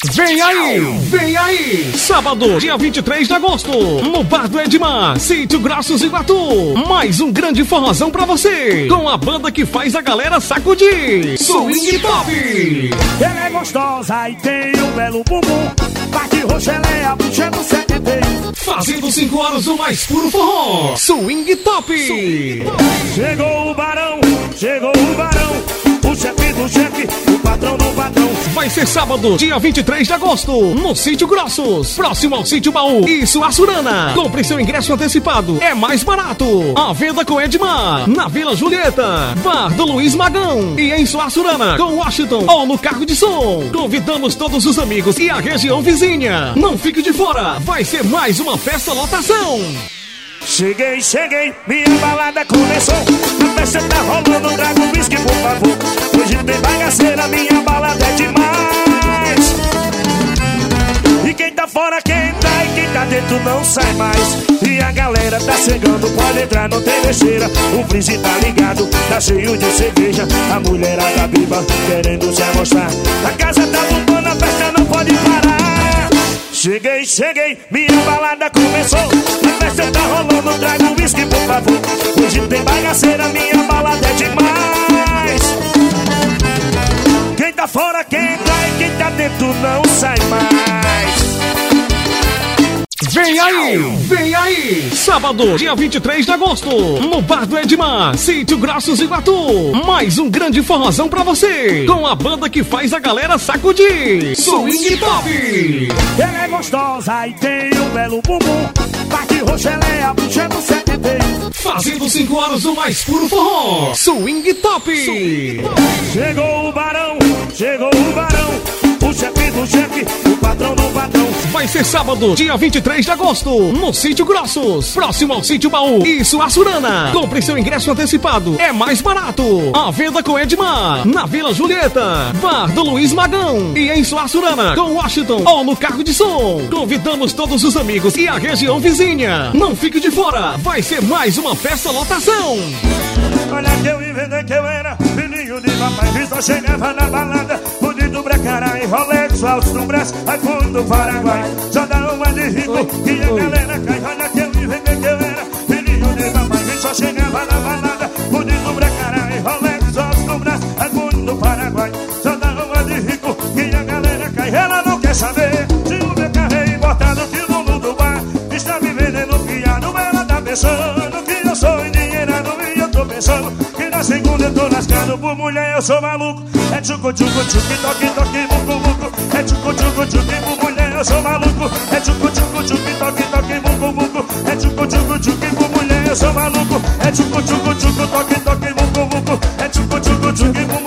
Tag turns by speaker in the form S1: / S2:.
S1: Vem aí! Sábado, dia 23 de agosto, no Bar do Edmar, Sítio Grossos e Iguatu. Mais um grande forrozão pra você, com a banda que faz a galera sacudir. Swing Top!
S2: Ela é gostosa e tem um belo bumbum. Parte roxa, ela é a bucha do 71.
S1: Fazendo 5 horas o mais puro forró. Swing Top!
S2: Chegou o barão, o chefe do chefe, o patrão do patrão.
S1: Vai ser sábado, dia 23 de agosto, no Sítio Grossos, próximo ao Sítio Baú e Suaçurana. Compre seu ingresso antecipado, é mais barato. A venda com Edmar, na Vila Julieta, Bar do Luiz Magão e em Suaçurana, com Washington ou no carro de som. Convidamos todos os amigos e a região vizinha. Não fique de fora, vai ser mais uma festa lotação.
S2: Cheguei, minha balada começou. A festa tá rolando, traga um whisky, por favor. Hoje tem bagaceira, minha balada é demais. E quem tá fora quer entrar, e quem tá dentro não sai mais. E a galera tá chegando, pode entrar, não tem besteira. O freezer tá ligado, tá cheio de cerveja. A mulherada viva, querendo se amostrar. A casa tá bombando, a festa não pode parar. Cheguei, minha balada começou. A festa tá rolando, traga um whisky, por favor. Hoje tem bagaceira, minha balada é demais. Quem tá fora quer entrar, e quem tá dentro não sai mais.
S1: Vem aí! Sábado, dia 23 de agosto, no Bar do Edmar, Sítio Grossos e Iguatu. Mais um grande forrozão pra você, com a banda que faz a galera sacudir. Swing Top!
S2: Ela é gostosa e tem um belo bumbum. Parte roxa, ela é a bucha do 71.
S1: Fazendo 5 horas o mais puro forró. Swing Top!
S2: Chegou o barão, o chefe do chefe, o patrão do patrão.
S1: Vai ser sábado, dia 23 de agosto, no Sítio Grossos, próximo ao Sítio Baú e Suaçurana. Compre seu ingresso antecipado, é mais barato. A venda com Edmar, na Vila Julieta, Bar do Luiz Magão e em Suaçurana, com Washington ou no carro de som. Convidamos todos os amigos e a região vizinha. Não fique de fora, vai ser mais uma festa lotação.
S2: Olha que eu inventei que eu era filhinho de papai, que só chegava na balada, bonito pra caralho, Rolex, altos no braço, iPhone do Paraguai, só dá uma de rico e a galera cai. Olha que eu inventei que eu era filhinho de papai, que só chegava na balada, bonito pra caralho, Rolex, altos no braço, iPhone do Paraguai, só dá uma de rico e a galera cai. Ela não quer saber se o meu carro é importado, que o dono do bar está me vendendo fiado. Ela tá pensando que eu sou endinheirado e eu tô pensando que na segunda eu tô lascado. Por mulher eu sou maluco, é tchucu-tchucu-tchucu, toque-toque, bucu-bucu. É tchucu-tchucu-tchucu, por mulher eu sou maluco, é tchucu-tchucu-tchucu, toque-toque, bucu-bucu. É tchucu-tchucu-tchucu, por mulher eu sou maluco, é tchucu-tchucu-tchucu, toque-toque, bucu-bucu. É tchucu-tchucu-tchucu.